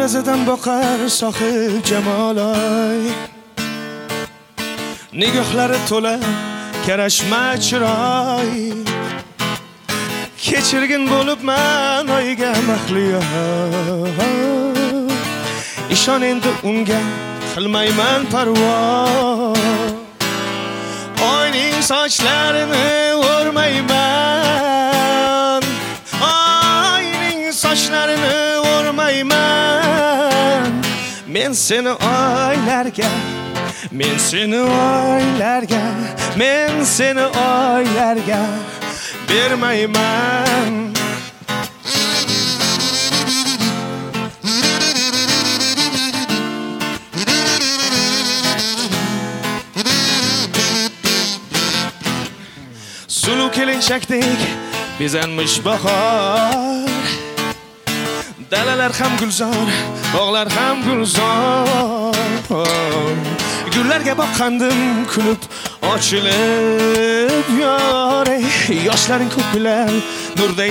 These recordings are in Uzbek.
derazadan boqar sohib jamolay, nigohlari to'la karashma chiroy. Kechirgin bo'libman oyga mahliyo, ishon endi unga qilmayman parvo. Oyning sochlarini o'rmayman, oyning sochlarini o'rmayman. Men seni oylarga, men seni oylarga, men seni oylarga bermayman. Suluv kelinchakdek bezanmish bahor, dalalar ham gulzor, bog'lar ham gulzor. Gullarga boqqandim kulib ochilib yore, yoshlaring ko'p bilan nurday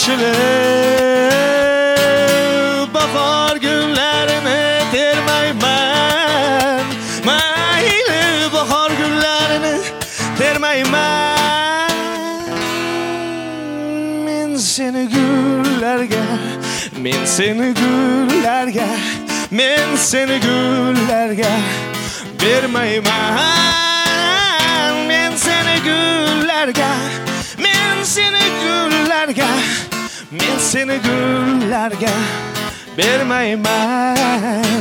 sochilib. Bahor gullarini termayman, mayli bahor gullarini termayman. Men seni gullarga, men seni gullarga, men seni gullarga bermayman. Men seni gullarga, men seni gullarga, men seni gullarga bermayman.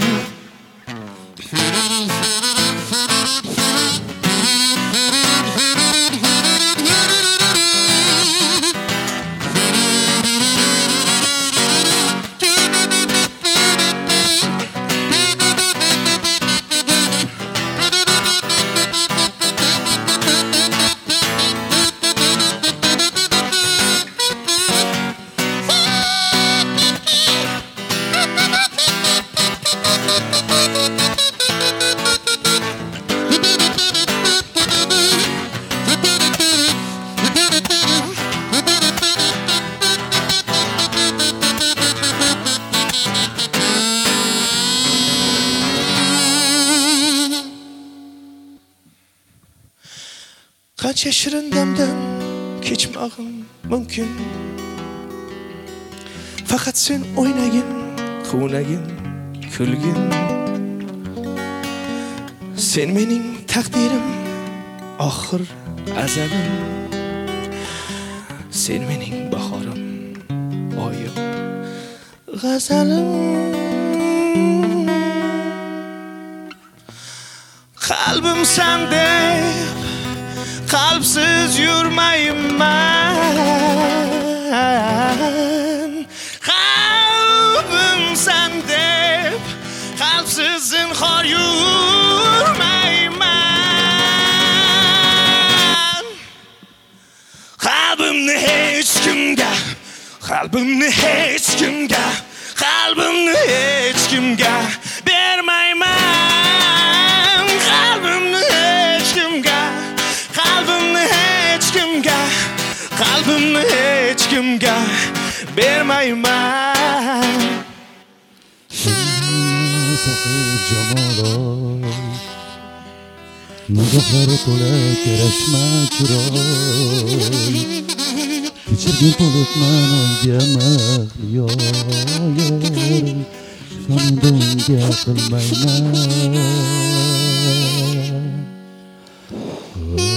Qancha shirin damdan kechmog'im mumkin, faqat sen o'ynagin, quvnagin, kulgin. Sen mening taqdirim, oxir azalim. Sen mening bahorim, oyim, g'azalim. Qalbim sendek qalbsiz yurmayman. Qalbim sen deb qalbsiz zinhor yurmayman. Qalbimni hech kimga, qalbimni hech kimga, qalbimni hech kimga bermayman. Qalbimni hech kimga, qalbimni hech kimga, qalbimni hech kimga bermayman. Sohib jamolay, nigohlari to'la karashma chiroy. Kechirgin bo'libman oyga mahliyo, ishon endi unga qilmayman.